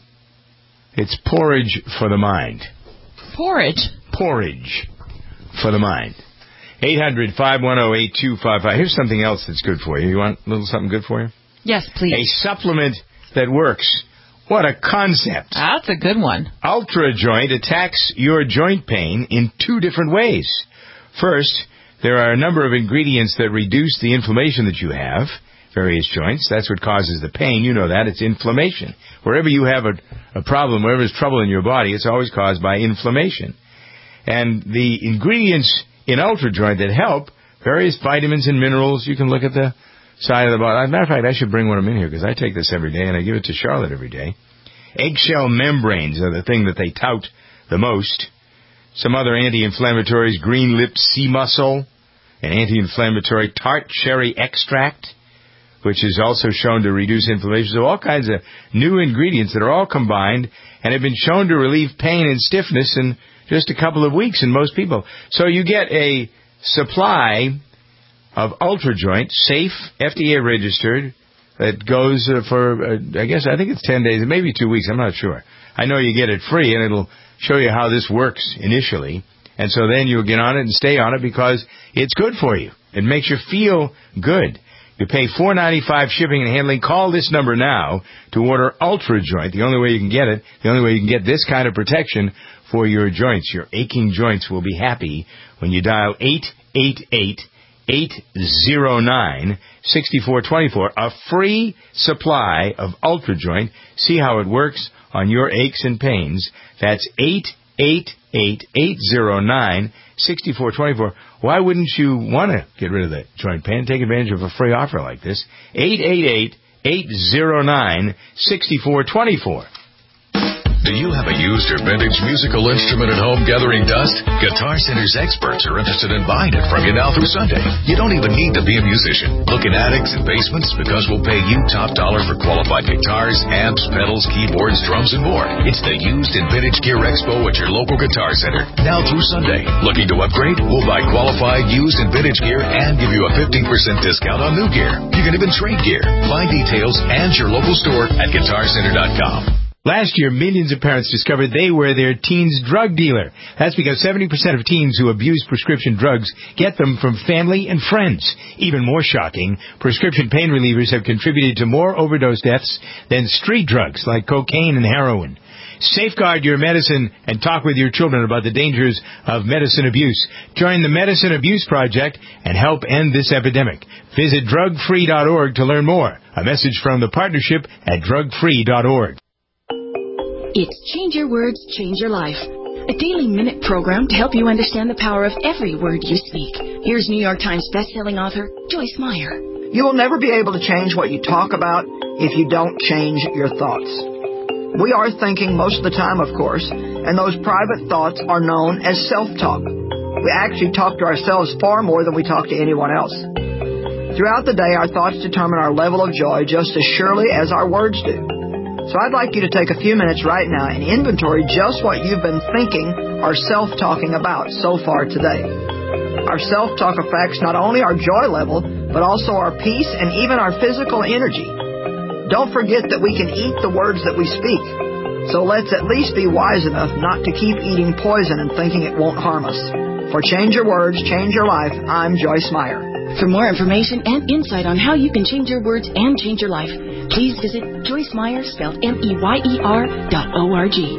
it's porridge for the mind. Porridge? Porridge for the mind. eight hundred, five one zero, eight two five five. Here's something else that's good for you. You want a little something good for you? Yes, please. A supplement that works. What a concept. That's a good one. Ultra Joint attacks your joint pain in two different ways. First, there are a number of ingredients that reduce the inflammation that you have. Various joints. That's what causes the pain. You know that. It's inflammation. Wherever you have a, a problem, wherever there's trouble in your body, it's always caused by inflammation. And the ingredients in Ultra Joint that help, various vitamins and minerals. You can look at the side of the bottle. As a matter of fact, I should bring one of them in here because I take this every day and I give it to Charlotte every day. Eggshell membranes are the thing that they tout the most. Some other anti-inflammatories, green lip sea mussel, an anti-inflammatory tart cherry extract, which is also shown to reduce inflammation. So all kinds of new ingredients that are all combined and have been shown to relieve pain and stiffness in just a couple of weeks in most people. So you get a supply of Ultra Joint, safe, F D A registered, that goes uh, for, uh, I guess, I think it's ten days, maybe two weeks, I'm not sure. I know you get it free, and it'll show you how this works initially. And so then you'll get on it and stay on it because it's good for you. It makes you feel good. You pay four dollars and ninety-five cents shipping and handling. Call this number now to order Ultra Joint. The only way you can get it, the only way you can get this kind of protection for your joints. Your aching joints will be happy when you dial eight eight eight, eight zero nine, six four two four. A free supply of Ultra Joint. See how it works on your aches and pains. That's eight eight eight, eight zero nine, six four two four. Why wouldn't you want to get rid of that joint pain? Take advantage of a free offer like this. eight eight eight, eight zero nine, six four two four. Do you have a used or vintage musical instrument at home gathering dust? Guitar Center's experts are interested in buying it from you now through Sunday. You don't even need to be a musician. Look in attics and basements because we'll pay you top dollar for qualified guitars, amps, pedals, keyboards, drums, and more. It's the Used and Vintage Gear Expo at your local Guitar Center. Now through Sunday. Looking to upgrade? We'll buy qualified used and vintage gear and give you a fifteen percent discount on new gear. You can even trade gear. Find details and your local store at guitar center dot com. Last year, millions of parents discovered they were their teen's drug dealer. That's because seventy percent of teens who abuse prescription drugs get them from family and friends. Even more shocking, prescription pain relievers have contributed to more overdose deaths than street drugs like cocaine and heroin. Safeguard your medicine and talk with your children about the dangers of medicine abuse. Join the Medicine Abuse Project and help end this epidemic. Visit drug free dot org to learn more. A message from the partnership at drug free dot org. It's Change Your Words, Change Your Life, a daily minute program to help you understand the power of every word you speak. Here's New York Times bestselling author Joyce Meyer. You will never be able to change what you talk about if you don't change your thoughts. We are thinking most of the time, of course, and those private thoughts are known as self-talk. We actually talk to ourselves far more than we talk to anyone else. Throughout the day, our thoughts determine our level of joy just as surely as our words do. So I'd like you to take a few minutes right now and inventory just what you've been thinking or self-talking about so far today. Our self-talk affects not only our joy level, but also our peace and even our physical energy. Don't forget that we can eat the words that we speak. So let's at least be wise enough not to keep eating poison and thinking it won't harm us. For Change Your Words, Change Your Life, I'm Joyce Meyer. For more information and insight on how you can change your words and change your life, please visit Joyce Meyer, spelled M E Y E R, dot O R G.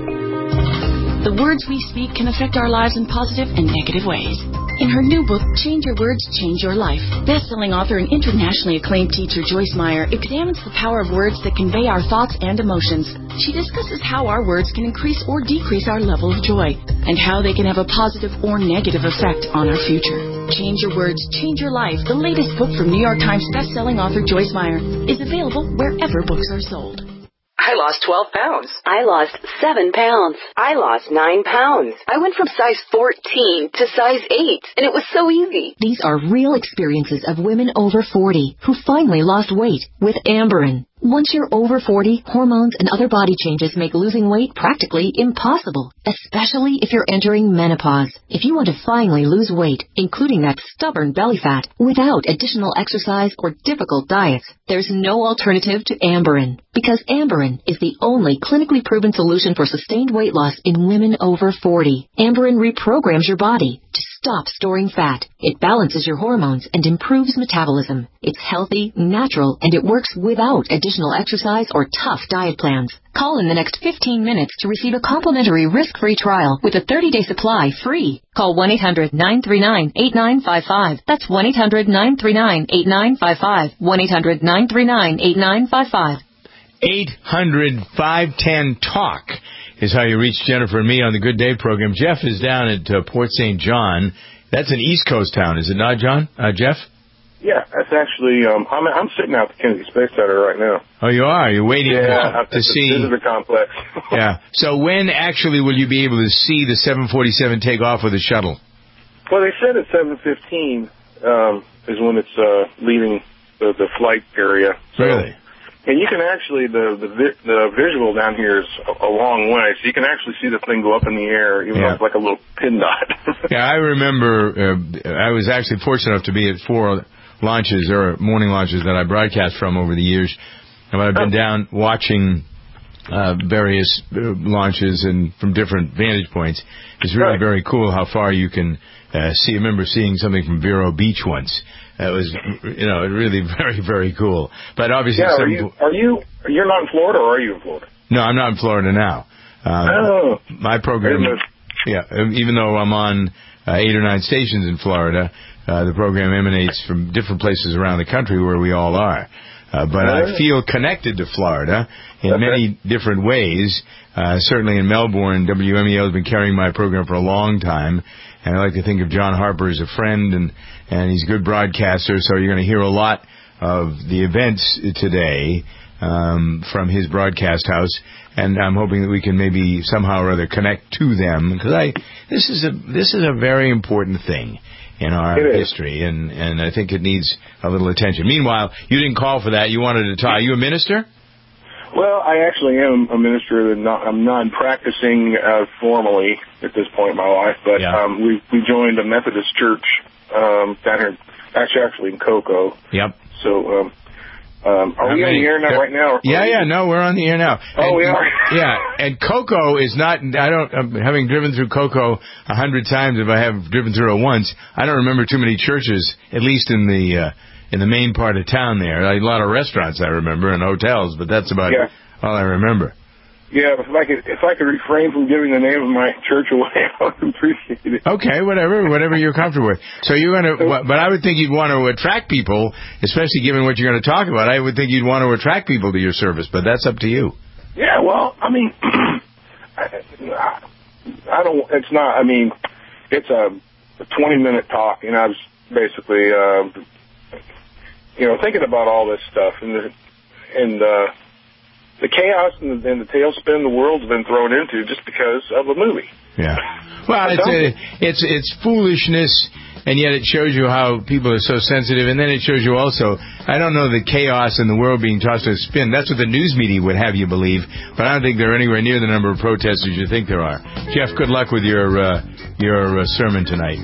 The words we speak can affect our lives in positive and negative ways. In her new book, Change Your Words, Change Your Life, best-selling author and internationally acclaimed teacher Joyce Meyer examines the power of words that convey our thoughts and emotions. She discusses how our words can increase or decrease our level of joy, and how they can have a positive or negative effect on our future. Change Your Words, Change Your Life, the latest book from New York Times best-selling author Joyce Meyer, is available wherever books are sold. I lost twelve pounds. I lost seven pounds. I lost nine pounds. I went from size fourteen to size eight, and it was so easy. These are real experiences of women over forty who finally lost weight with Amberen. Once you're over forty, hormones and other body changes make losing weight practically impossible, especially if you're entering menopause. If you want to finally lose weight, including that stubborn belly fat, without additional exercise or difficult diets, there's no alternative to Amberen. Because Amberen is the only clinically proven solution for sustained weight loss in women over forty. Amberen reprograms your body to stop storing fat. It balances your hormones and improves metabolism. It's healthy, natural, and it works without additional exercise or tough diet plans. Call in the next fifteen minutes to receive a complimentary risk-free trial with a thirty-day supply free. Call one eight hundred nine three nine eight nine five five. That's one eight hundred nine three nine eight nine five five. one eight hundred nine three nine eight nine five five. eight hundred five ten talk is how you reach Jennifer and me on the Good Day program. Jeff is down at uh, Port Saint John. That's an East Coast town, is it not, John? Uh, Jeff? Yeah, that's actually, um, I'm, I'm sitting out at the Kennedy Space Center right now. Oh, you are? You're waiting yeah, to, to see. This is the complex. Yeah. So when actually will you be able to see the seven forty-seven take off with the shuttle? Well, they said at seven fifteen um, is when it's uh, leaving the, the flight area. So, really? And you can actually, the, the the visual down here is a, a long way, so you can actually see the thing go up in the air, even yeah. though it's like a little pin dot. Yeah, I remember, uh, I was actually fortunate enough to be at four launches, or morning launches that I broadcast from over the years. And I've been down watching uh, various uh, launches and from different vantage points. It's really right. very cool how far you can uh, see. I remember seeing something from Vero Beach once. That was, you know, really very, very cool. But obviously, yeah. Some, are you? Are you? You're not in Florida, or are you in Florida? No, I'm not in Florida now. Uh, oh. My program, yeah. Even though I'm on uh, eight or nine stations in Florida, uh, the program emanates from different places around the country where we all are. Uh, but oh. I feel connected to Florida in okay. many different ways. Uh, certainly in Melbourne, W M E L has been carrying my program for a long time. And I like to think of John Harper as a friend, and, and he's a good broadcaster, so you're going to hear a lot of the events today um, from his broadcast house, and I'm hoping that we can maybe somehow or other connect to them, because I this is a this is a very important thing in our history, and, and I think it needs a little attention. Meanwhile, you didn't call for that. You wanted to talk. Are you a minister? Well, I actually am a minister. I'm non-practicing uh, formally at this point in my life, but yeah. um, we we joined a Methodist church um, down here, actually, actually in Cocoa. Yep. So, um, um, are How we many, on the air now, yeah, right now? Or yeah, yeah, no, we're on the air now. Oh, and, we are. Yeah, and Cocoa is not. I don't. Um, having driven through Cocoa a hundred times, if I have driven through it once, I don't remember too many churches, at least in the. Uh, in the main part of town there. A lot of restaurants I remember and hotels, but that's about yeah. all I remember. Yeah, if I could if I could refrain from giving the name of my church away, I would appreciate it. Okay, whatever, whatever you're comfortable with. So you're going to, but I would think you'd want to attract people, especially given what you're going to talk about. I would think you'd want to attract people to your service, but that's up to you. Yeah, well, I mean, I, I don't, it's not, I mean, it's a twenty minute talk, and I was basically, uh, you know, thinking about all this stuff, and the, and uh, the chaos and the, and the tailspin the world's been thrown into just because of a movie. Yeah. Well, it's a, it's it's foolishness, and yet it shows you how people are so sensitive, and then it shows you also, I don't know the chaos in the world being tossed to a spin. That's what the news media would have you believe, but I don't think there are anywhere near the number of protesters you think there are. Jeff, good luck with your uh, your uh, sermon tonight.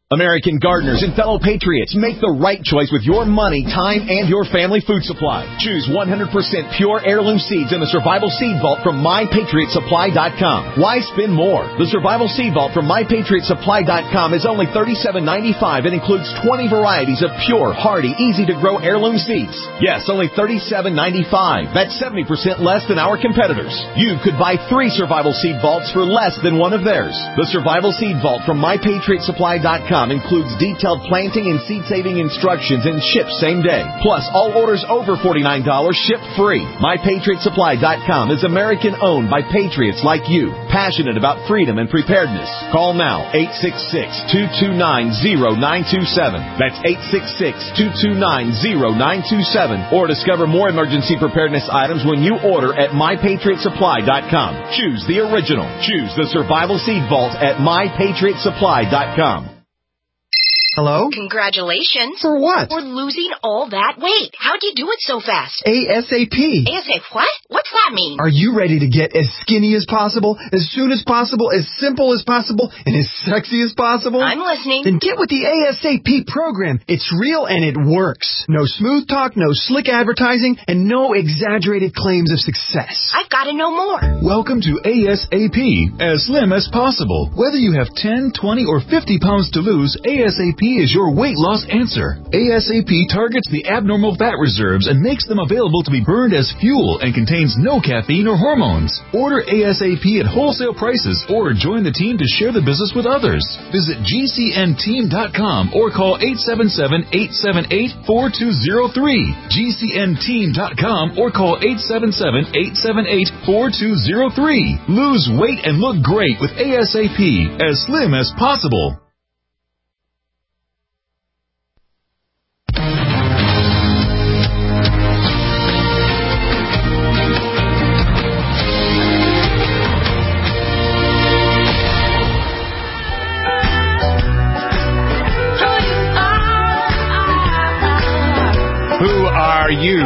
American gardeners and fellow patriots, make the right choice with your money, time, and your family food supply. Choose one hundred percent pure heirloom seeds in the Survival Seed Vault from my patriot supply dot com. Why spend more? The Survival Seed Vault from my patriot supply dot com is only thirty-seven ninety-five and includes twenty varieties of pure, hardy, easy-to-grow heirloom seeds. Yes, only thirty-seven ninety-five. That's seventy percent less than our competitors. You could buy three Survival Seed Vaults for less than one of theirs. The Survival Seed Vault from my patriot supply dot com includes detailed planting and seed-saving instructions and ships same day. Plus, all orders over forty-nine dollars ship free. my patriot supply dot com is American-owned by patriots like you, passionate about freedom and preparedness. Call now, eight six six, two two nine, zero nine two seven. That's eight six six, two two nine, zero nine two seven. Or discover more emergency preparedness items when you order at my patriot supply dot com. Choose the original. Choose the Survival Seed Vault at my patriot supply dot com. Hello? Congratulations. For what? For losing all that weight. How'd you do it so fast? ASAP. ASAP what? What's that mean? Are you ready to get as skinny as possible, as soon as possible, as simple as possible, and as sexy as possible? I'm listening. Then get with the ASAP program. It's real and it works. No smooth talk, no slick advertising, and no exaggerated claims of success. I've got to know more. Welcome to ASAP, as slim as possible. Whether you have ten, twenty, or fifty pounds to lose, ASAP is your weight loss answer. ASAP targets the abnormal fat reserves and makes them available to be burned as fuel and contains no caffeine or hormones. Order ASAP at wholesale prices or join the team to share the business with others. Visit G C N team dot com or call eight seven seven, eight seven eight, four two zero three. G C N team dot com or call eight seven seven, eight seven eight, four two zero three. Lose weight and look great with ASAP, as slim as possible. Are you,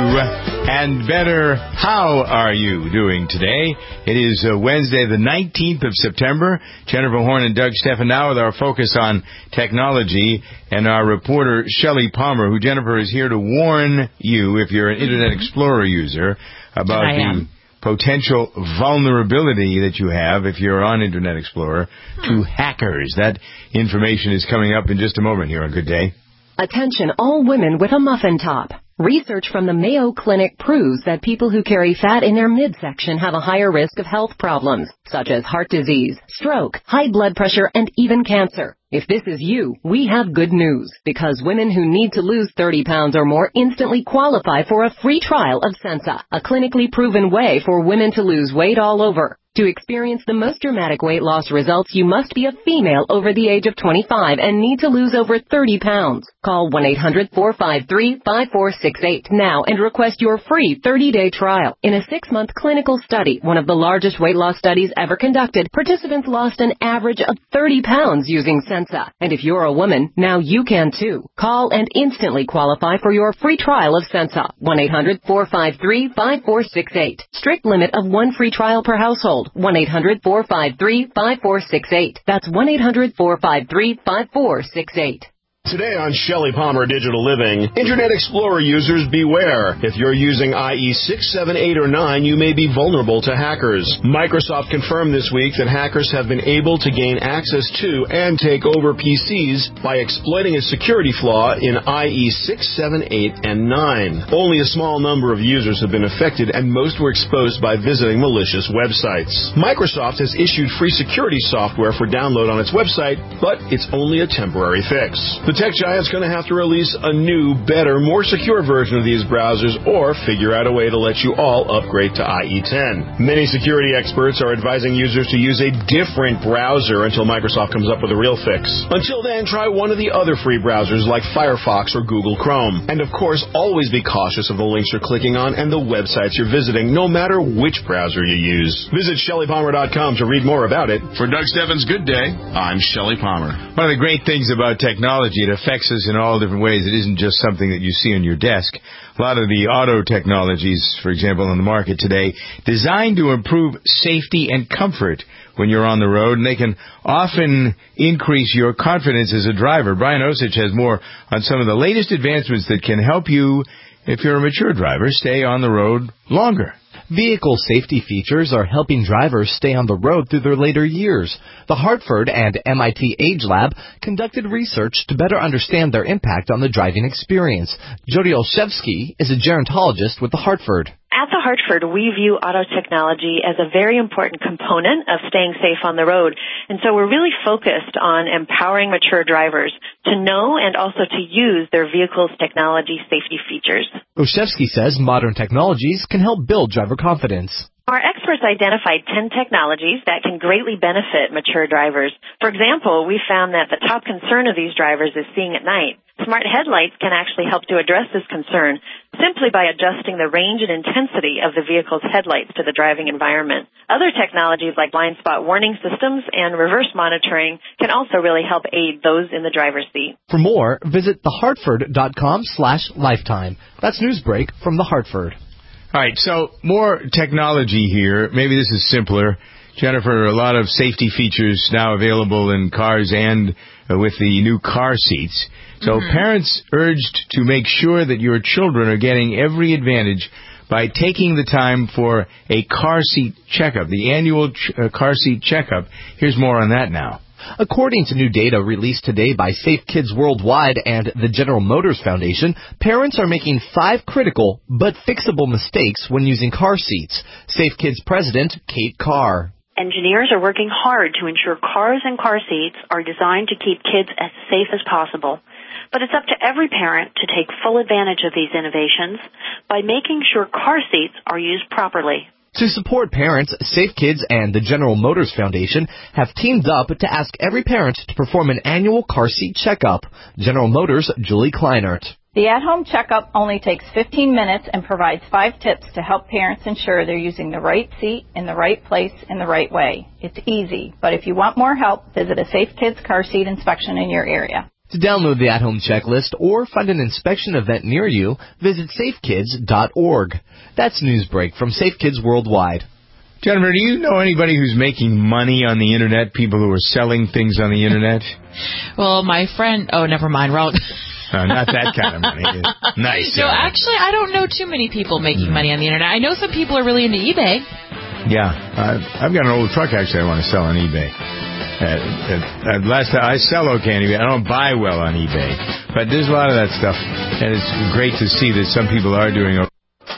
and better, how are you doing today? It is uh, Wednesday, the nineteenth of September. Jennifer Horn and Doug Stephan now with our focus on technology, and our reporter Shelley Palmer, who, Jennifer, is here to warn you, if you're an Internet Explorer user, about the potential vulnerability that you have if you're on Internet Explorer to hackers. That information is coming up in just a moment here on Good Day. Attention all women with a muffin top. Research from the Mayo Clinic proves that people who carry fat in their midsection have a higher risk of health problems, such as heart disease, stroke, high blood pressure, and even cancer. If this is you, we have good news, because women who need to lose thirty pounds or more instantly qualify for a free trial of Sensa, a clinically proven way for women to lose weight all over. To experience the most dramatic weight loss results, you must be a female over the age of twenty-five and need to lose over thirty pounds. Call one eight hundred, four five three, five four six eight now and request your free thirty-day trial. In a six-month clinical study, one of the largest weight loss studies ever conducted, participants lost an average of thirty pounds using Sensa. And if you're a woman, now you can too. Call and instantly qualify for your free trial of Sensa. one eight hundred, four five three, five four six eight. Strict limit of one free trial per household. one eight hundred, four five three, five four six eight. That's one eight hundred, four five three, five four six eight. Today on Shelley Palmer Digital Living, Internet Explorer users beware. If you're using I E six, seven, eight, or nine, you may be vulnerable to hackers. Microsoft confirmed this week that hackers have been able to gain access to and take over P Cs by exploiting a security flaw in I E six, seven, eight, and nine. Only a small number of users have been affected, and most were exposed by visiting malicious websites. Microsoft has issued free security software for download on its website, but it's only a temporary fix. The tech giant's going to have to release a new, better, more secure version of these browsers or figure out a way to let you all upgrade to I E ten. Many security experts are advising users to use a different browser until Microsoft comes up with a real fix. Until then, try one of the other free browsers like Firefox or Google Chrome. And of course, always be cautious of the links you're clicking on and the websites you're visiting, no matter which browser you use. Visit Shelley Palmer dot com to read more about it. For Doug Stephan's Good Day, I'm Shelley Palmer. One of the great things about technology It affects us in all different ways. It isn't just something that you see on your desk. A lot of the auto technologies, for example, on the market today, designed to improve safety and comfort when you're on the road, and they can often increase your confidence as a driver. Brian Osich has more on some of the latest advancements that can help you, if you're a mature driver, stay on the road longer. Vehicle safety features are helping drivers stay on the road through their later years. The Hartford and M I T Age Lab conducted research to better understand their impact on the driving experience. Jody Olszewski is a gerontologist with the Hartford. At the Hartford, we view auto technology as a very important component of staying safe on the road. And so we're really focused on empowering mature drivers to know and also to use their vehicle's technology safety features. Olszewski says modern technologies can help build driver confidence. Our experts identified ten technologies that can greatly benefit mature drivers. For example, we found that the top concern of these drivers is seeing at night. Smart headlights can actually help to address this concern simply by adjusting the range and intensity of the vehicle's headlights to the driving environment. Other technologies like blind spot warning systems and reverse monitoring can also really help aid those in the driver's seat. For more, visit the hartford dot com slash lifetime. That's Newsbreak from the Hartford. All right, so more technology here. Maybe this is simpler. Jennifer, a lot of safety features now available in cars and uh, with the new car seats. So mm-hmm. parents urged to make sure that your children are getting every advantage by taking the time for a car seat checkup, the annual ch- uh, car seat checkup. Here's more on that now. According to new data released today by Safe Kids Worldwide and the General Motors Foundation, parents are making five critical but fixable mistakes when using car seats. Safe Kids President Kate Carr. Engineers are working hard to ensure cars and car seats are designed to keep kids as safe as possible. But it's up to every parent to take full advantage of these innovations by making sure car seats are used properly. To support parents, Safe Kids and the General Motors Foundation have teamed up to ask every parent to perform an annual car seat checkup. General Motors' Julie Kleinert. The at-home checkup only takes fifteen minutes and provides five tips to help parents ensure they're using the right seat in the right place in the right way. It's easy, but if you want more help, visit a Safe Kids car seat inspection in your area. To download the at-home checklist or find an inspection event near you, visit safe kids dot org. That's Newsbreak from Safe Kids Worldwide. Jennifer, do you know anybody who's making money on the Internet, people who are selling things on the Internet? Well, my friend... Oh, never mind. Wrong. No, not that kind of money. Nice. No, actually, I don't know too many people making mm. money on the Internet. I know some people are really into eBay. Yeah. I've, I've got an old truck, actually, I want to sell on eBay. Uh, uh, last time I sell okay on eBay. I don't buy well on eBay, but there's a lot of that stuff, and it's great to see that some people are doing okay.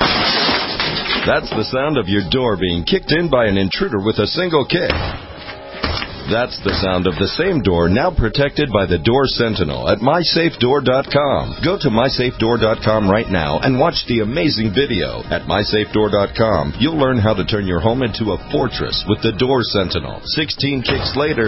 That's the sound of your door being kicked in by an intruder with a single kick. That's the sound of the same door now protected by the Door Sentinel at my safe door dot com. Go to my safe door dot com right now and watch the amazing video. At my safe door dot com, you'll learn how to turn your home into a fortress with the Door Sentinel. sixteen kicks later,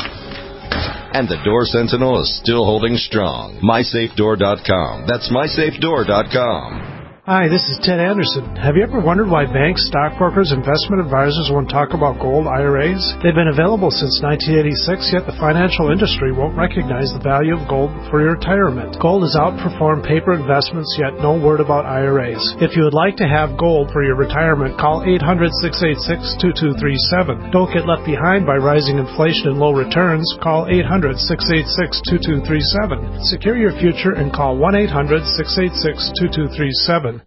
and the Door Sentinel is still holding strong. my safe door dot com. That's my safe door dot com. Hi, this is Ted Anderson. Have you ever wondered why banks, stockbrokers, investment advisors won't talk about gold I R As? They've been available since nineteen eighty-six, yet the financial industry won't recognize the value of gold for your retirement. Gold has outperformed paper investments, yet no word about I R As. If you would like to have gold for your retirement, call eight hundred, six eight six, two two three seven. Don't get left behind by rising inflation and low returns. Call eight hundred, six eight six, two two three seven. Secure your future and call one eight hundred, six eight six, two two three seven.